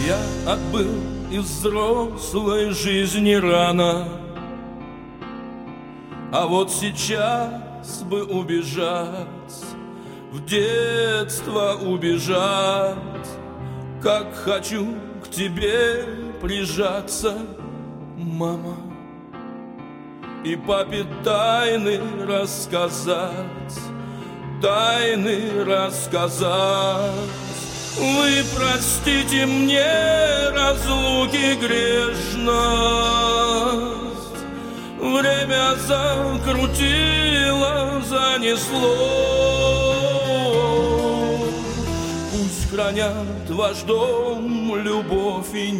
Я отбыл из взрослой жизни рано, а вот сейчас бы убежать, в детство убежать. Как хочу к тебе прижаться, мама, и папе тайны рассказать, тайны рассказать. Вы простите мне разлуки грешность, время закрутило, занесло. Пусть хранят ваш дом любовь и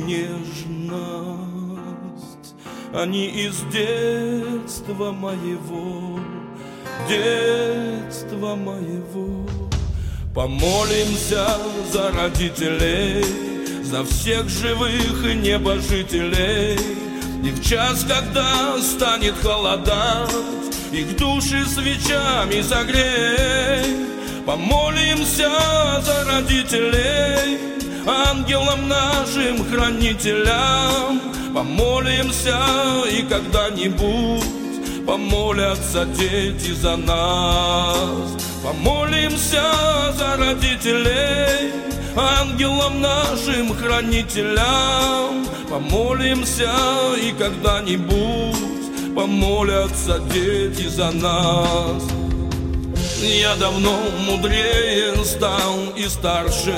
нежность, они из детства моего, детства моего. Помолимся за родителей, за всех живых и небожителей. И в час, когда станет холодать, их души свечами согрей. Помолимся за родителей, ангелам нашим хранителям. Помолимся, и когда-нибудь помолятся дети за нас. Помолимся за родителей, ангелам нашим хранителям. Помолимся, и когда-нибудь помолятся дети за нас. Я давно мудрее стал и старше,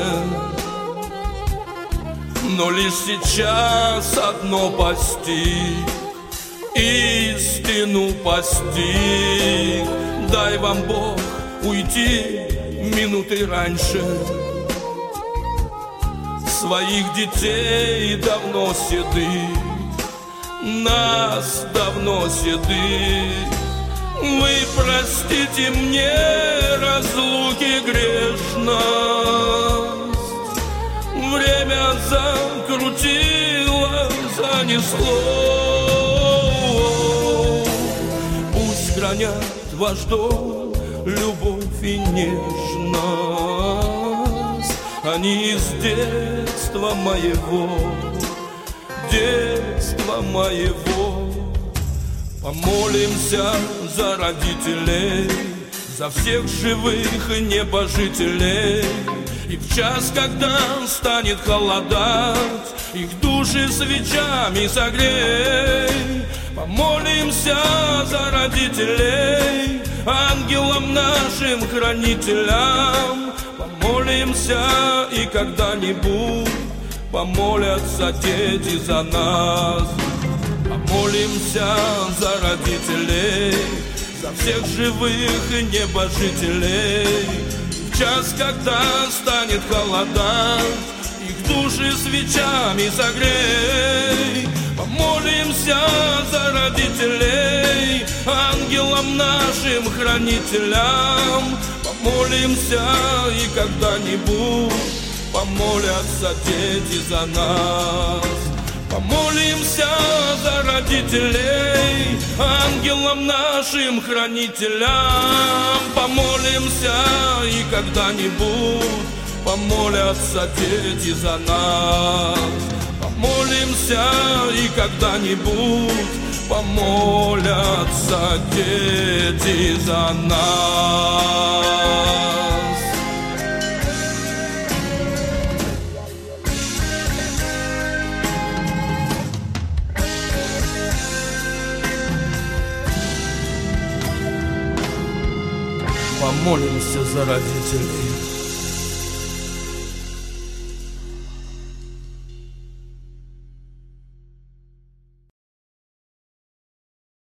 но лишь сейчас одно постиг, истину постиг. Дай вам Бог уйти минуты раньше. Своих детей давно седых, нас давно седых. Вы простите мне разлуки грешность, время закрутило, занесло. Пусть хранят ваш дом любовь и нежность, они из детства моего, детства моего. Помолимся за родителей, за всех живых и небожителей. И в час, когда станет холодать, их души свечами согрей. Помолимся за родителей, ангелам нашим хранителям. Помолимся, и когда-нибудь помолятся дети за нас. Помолимся за родителей, за всех живых и небожителей. В час, когда станет холодать, их души свечами согрей. Помолимся за родителей, ангелам нашим хранителям. Помолимся, и когда-нибудь помолятся дети за нас. Помолимся за родителей, ангелам нашим хранителям. Помолимся, и когда-нибудь помолятся дети за нас. Помолимся, и когда-нибудь помолятся дети за нас. Помолимся за родителей.